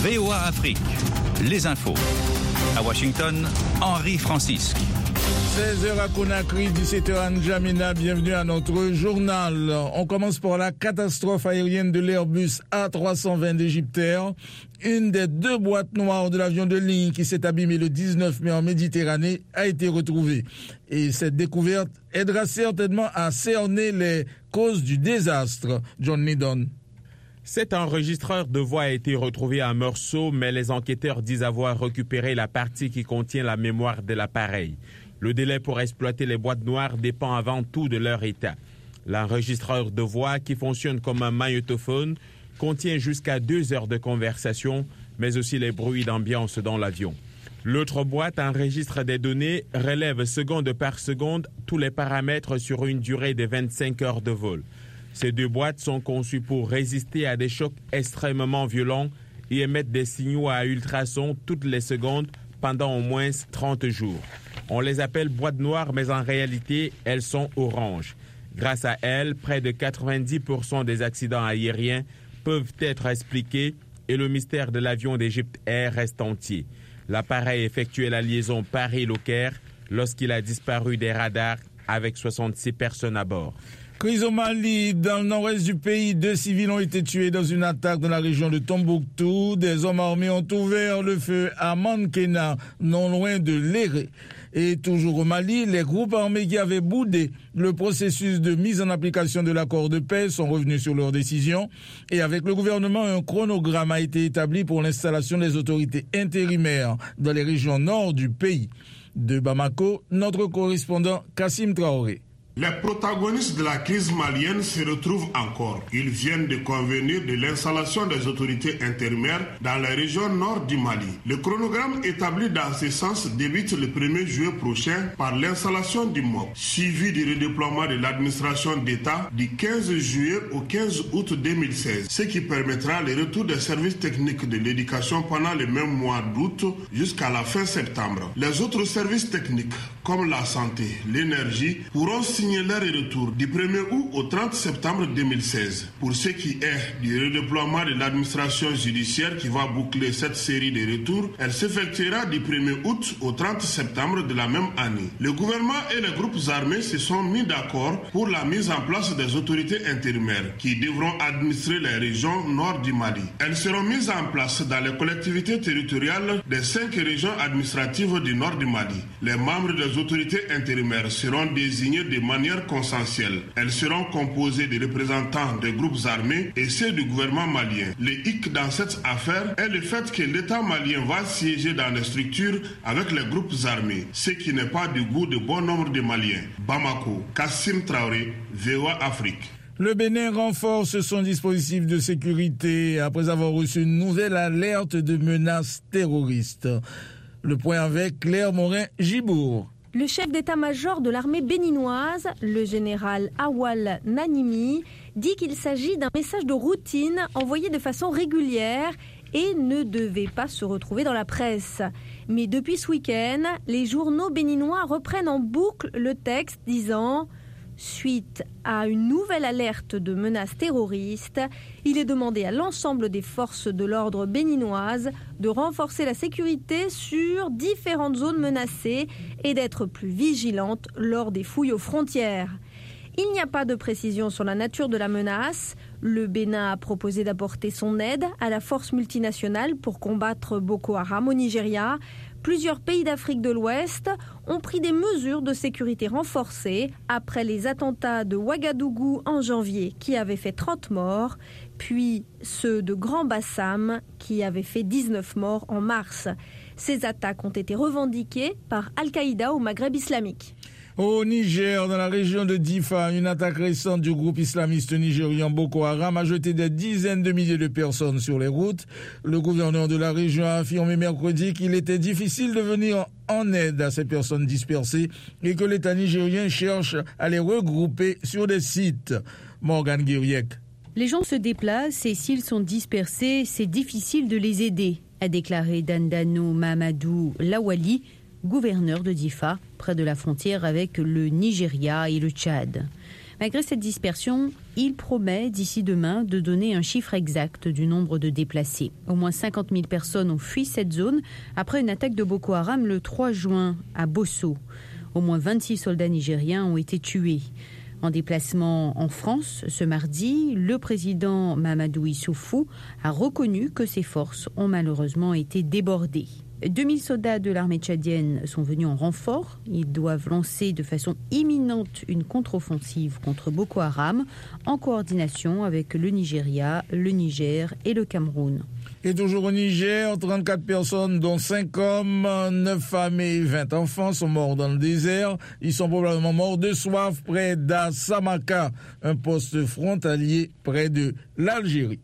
VOA Afrique, les infos. À Washington, Henri Francisque. 16h à Conakry, 17h à N'Djamena, bienvenue à notre journal. On commence par la catastrophe aérienne de l'Airbus A320 d'Égyptair. Une des deux boîtes noires de l'avion de ligne qui s'est abîmée le 19 mai en Méditerranée a été retrouvée. Et cette découverte aidera certainement à cerner les causes du désastre. John Needon. Cet enregistreur de voix a été retrouvé à Meursault, mais les enquêteurs disent avoir récupéré la partie qui contient la mémoire de l'appareil. Le délai pour exploiter les boîtes noires dépend avant tout de leur état. L'enregistreur de voix, qui fonctionne comme un magnétophone, contient jusqu'à 2 heures de conversation, mais aussi les bruits d'ambiance dans l'avion. L'autre boîte enregistre des données, relève seconde par seconde tous les paramètres sur une durée de 25 heures de vol. Ces deux boîtes sont conçues pour résister à des chocs extrêmement violents et émettre des signaux à ultrasons toutes les secondes pendant au moins 30 jours. On les appelle boîtes noires, mais en réalité, elles sont oranges. Grâce à elles, près de 90% des accidents aériens peuvent être expliqués et le mystère de l'avion d'Égypte Air reste entier. L'appareil effectuait la liaison Paris-Le Caire lorsqu'il a disparu des radars avec 66 personnes à bord. Crise au Mali, dans le nord-est du pays, 2 civils ont été tués dans une attaque dans la région de Tombouctou. Des hommes armés ont ouvert le feu à Mankena, non loin de Léré. Et toujours au Mali, les groupes armés qui avaient boudé le processus de mise en application de l'accord de paix sont revenus sur leur décision. Et avec le gouvernement, un chronogramme a été établi pour l'installation des autorités intérimaires dans les régions nord du pays. De Bamako, notre correspondant Kassim Traoré. Les protagonistes de la crise malienne se retrouvent encore. Ils viennent de convenir de l'installation des autorités intérimaires dans la région nord du Mali. Le chronogramme établi dans ce sens débute le 1er juillet prochain par l'installation du MOC, suivi du redéploiement de l'administration d'État du 15 juillet au 15 août 2016, ce qui permettra le retour des services techniques de l'éducation pendant le même mois d'août jusqu'à la fin septembre. Les autres services techniques, comme la santé, l'énergie, pourront signer leur retour du 1er août au 30 septembre 2016. Pour ce qui est du redéploiement de l'administration judiciaire qui va boucler cette série de retours, elle s'effectuera du 1er août au 30 septembre de la même année. Le gouvernement et les groupes armés se sont mis d'accord pour la mise en place des autorités intérimaires qui devront administrer les régions nord du Mali. Elles seront mises en place dans les collectivités territoriales des 5 régions administratives du nord du Mali. Les membres des autorités intérimaires seront désignés de manière consensuelle. Elles seront composées de représentants des groupes armés et ceux du gouvernement malien. Le hic dans cette affaire est le fait que l'État malien va siéger dans les structures avec les groupes armés, ce qui n'est pas du goût de bon nombre de Maliens. Bamako, Kassim Traoré, VOA Afrique. Le Bénin renforce son dispositif de sécurité après avoir reçu une nouvelle alerte de menaces terroristes. Le point avec Claire Morin-Gibourg. Le chef d'état-major de l'armée béninoise, le général Awal Nanimi, dit qu'il s'agit d'un message de routine envoyé de façon régulière et ne devait pas se retrouver dans la presse. Mais depuis ce week-end, les journaux béninois reprennent en boucle le texte disant « Suite à une nouvelle alerte de menaces terroristes, il est demandé à l'ensemble des forces de l'ordre béninoises de renforcer la sécurité sur différentes zones menacées et d'être plus vigilantes lors des fouilles aux frontières. » Il n'y a pas de précision sur la nature de la menace. Le Bénin a proposé d'apporter son aide à la force multinationale pour combattre Boko Haram au Nigeria. Plusieurs pays d'Afrique de l'Ouest ont pris des mesures de sécurité renforcées après les attentats de Ouagadougou en janvier qui avaient fait 30 morts, puis ceux de Grand Bassam qui avaient fait 19 morts en mars. Ces attaques ont été revendiquées par Al-Qaïda au Maghreb islamique. Au Niger, dans la région de Difa, une attaque récente du groupe islamiste nigérian Boko Haram a jeté des dizaines de milliers de personnes sur les routes. Le gouverneur de la région a affirmé mercredi qu'il était difficile de venir en aide à ces personnes dispersées et que l'État nigérien cherche à les regrouper sur des sites. Morgan Guiriek. Les gens se déplacent et s'ils sont dispersés, c'est difficile de les aider, a déclaré Dandano Mamadou Lawali, gouverneur de Difa, près de la frontière avec le Nigeria et le Tchad. Malgré cette dispersion, il promet d'ici demain de donner un chiffre exact du nombre de déplacés. Au moins 50 000 personnes ont fui cette zone après une attaque de Boko Haram le 3 juin à Bosso. Au moins 26 soldats nigériens ont été tués. En déplacement en France ce mardi, le président Mahamadou Issoufou a reconnu que ses forces ont malheureusement été débordées. 2000 soldats de l'armée tchadienne sont venus en renfort. Ils doivent lancer de façon imminente une contre-offensive contre Boko Haram en coordination avec le Nigeria, le Niger et le Cameroun. Et toujours au Niger, 34 personnes, dont 5 hommes, 9 femmes et 20 enfants sont morts dans le désert. Ils sont probablement morts de soif près d'Assamaka, un poste frontalier près de l'Algérie.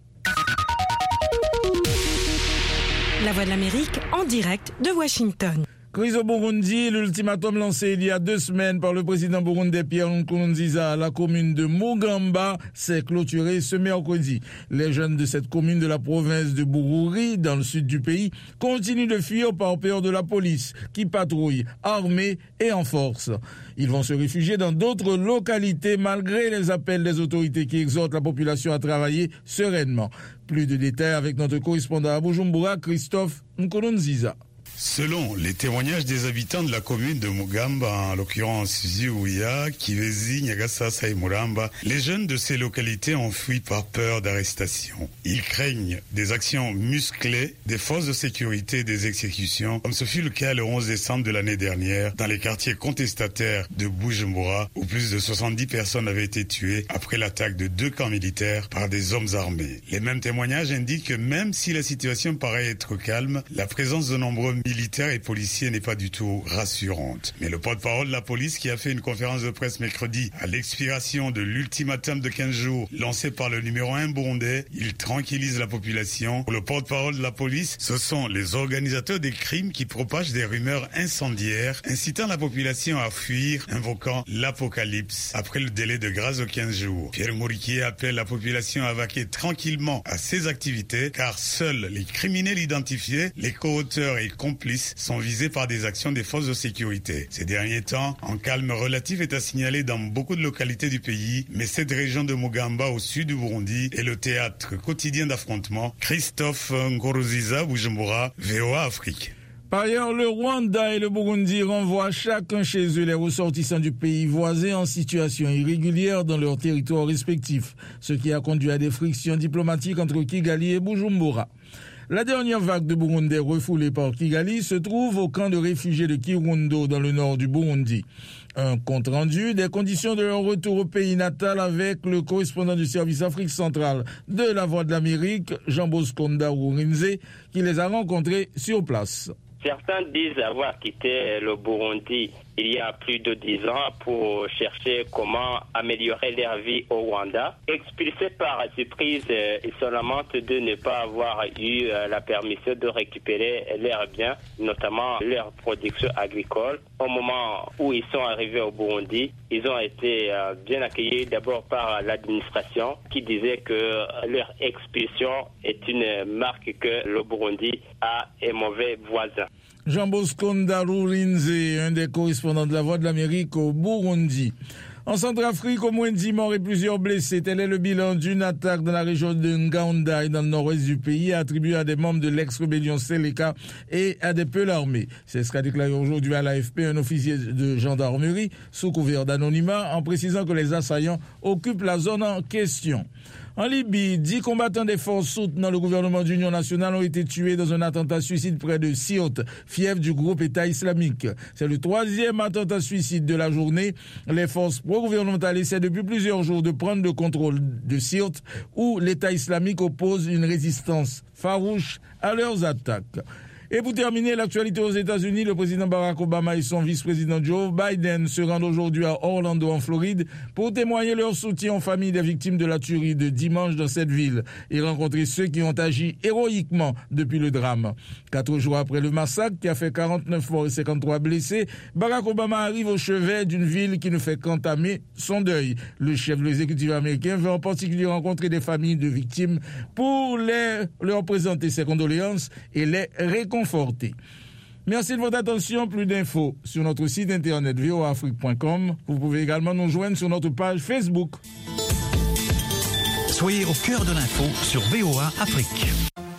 La Voix de l'Amérique en direct de Washington. Crise au Burundi, l'ultimatum lancé il y a 2 semaines par le président burundais Pierre Nkurunziza à la commune de Mugamba s'est clôturé ce mercredi. Les jeunes de cette commune de la province de Bururi, dans le sud du pays, continuent de fuir par peur de la police qui patrouille, armée et en force. Ils vont se réfugier dans d'autres localités malgré les appels des autorités qui exhortent la population à travailler sereinement. Plus de détails avec notre correspondant à Bujumbura, Christophe Nkurunziza. Selon les témoignages des habitants de la commune de Mugamba, en l'occurrence Ziouya, Kivezi, Nyagasasa et Muramba, les jeunes de ces localités ont fui par peur d'arrestation. Ils craignent des actions musclées des forces de sécurité et des exécutions, comme ce fut le cas le 11 décembre de l'année dernière dans les quartiers contestataires de Bujumbura, où plus de 70 personnes avaient été tuées après l'attaque de 2 camps militaires par des hommes armés. Les mêmes témoignages indiquent que même si la situation paraît être calme, la présence de nombreux militaires et policiers n'est pas du tout rassurante. Mais le porte-parole de la police, qui a fait une conférence de presse mercredi à l'expiration de l'ultimatum de 15 jours lancé par le numéro 1 burundais, il tranquillise la population. Pour le porte-parole de la police, ce sont les organisateurs des crimes qui propagent des rumeurs incendiaires, incitant la population à fuir, invoquant l'apocalypse après le délai de grâce de 15 jours. Pierre Moriquier appelle la population à vaquer tranquillement à ces activités, car seuls les criminels identifiés, les co-auteurs et complices sont visés par des actions des forces de sécurité. Ces derniers temps, un calme relatif est à signaler dans beaucoup de localités du pays, mais cette région de Mugamba au sud du Burundi est le théâtre quotidien d'affrontements. Christophe Nkurunziza, Bujumbura, VOA Afrique. Par ailleurs, le Rwanda et le Burundi renvoient chacun chez eux les ressortissants du pays voisin en situation irrégulière dans leurs territoires respectifs, ce qui a conduit à des frictions diplomatiques entre Kigali et Bujumbura. La dernière vague de Burundais refoulés par Kigali se trouve au camp de réfugiés de Kirundo dans le nord du Burundi. Un compte-rendu des conditions de leur retour au pays natal avec le correspondant du service Afrique centrale de la Voix de l'Amérique, Jean-Bosco Ndarurinze, qui les a rencontrés sur place. Certains disent avoir quitté le Burundi il y a plus de 10 ans pour chercher comment améliorer leur vie au Rwanda. Expulsés par surprise, ils se lamentent de ne pas avoir eu la permission de récupérer leurs biens, notamment leur production agricole. Au moment où ils sont arrivés au Burundi, ils ont été bien accueillis d'abord par l'administration qui disait que leur expulsion est une marque que le Burundi a un mauvais voisin. Jean-Bosco Ndarurinze, un des correspondants de la Voix de l'Amérique au Burundi. En Centrafrique, au moins 10 morts et plusieurs blessés. Tel est le bilan d'une attaque dans la région de Ngaoundé, dans le nord-ouest du pays, attribuée à des membres de l'ex-rébellion Seleka et à des peuls armés. C'est ce qu'a déclaré aujourd'hui à l'AFP un officier de gendarmerie sous couvert d'anonymat, en précisant que les assaillants occupent la zone en question. En Libye, 10 combattants des forces soutenant le gouvernement d'Union nationale ont été tués dans un attentat suicide près de Sirte, fief du groupe État islamique. C'est le 3e attentat suicide de la journée. Les forces pro-gouvernementales essaient depuis plusieurs jours de prendre le contrôle de Sirte, où l'État islamique oppose une résistance farouche à leurs attaques. Et pour terminer, l'actualité aux États-Unis, le président Barack Obama et son vice-président Joe Biden se rendent aujourd'hui à Orlando, en Floride, pour témoigner leur soutien aux familles des victimes de la tuerie de dimanche dans cette ville et rencontrer ceux qui ont agi héroïquement depuis le drame. 4 jours après le massacre, qui a fait 49 morts et 53 blessés, Barack Obama arrive au chevet d'une ville qui ne fait qu'entamer son deuil. Le chef de l'exécutif américain veut en particulier rencontrer des familles de victimes pour leur présenter ses condoléances et les réconforter. Merci de votre attention. Plus d'infos sur notre site internet voaafrique.com. Vous pouvez également nous joindre sur notre page Facebook. Soyez au cœur de l'info sur VOA Afrique.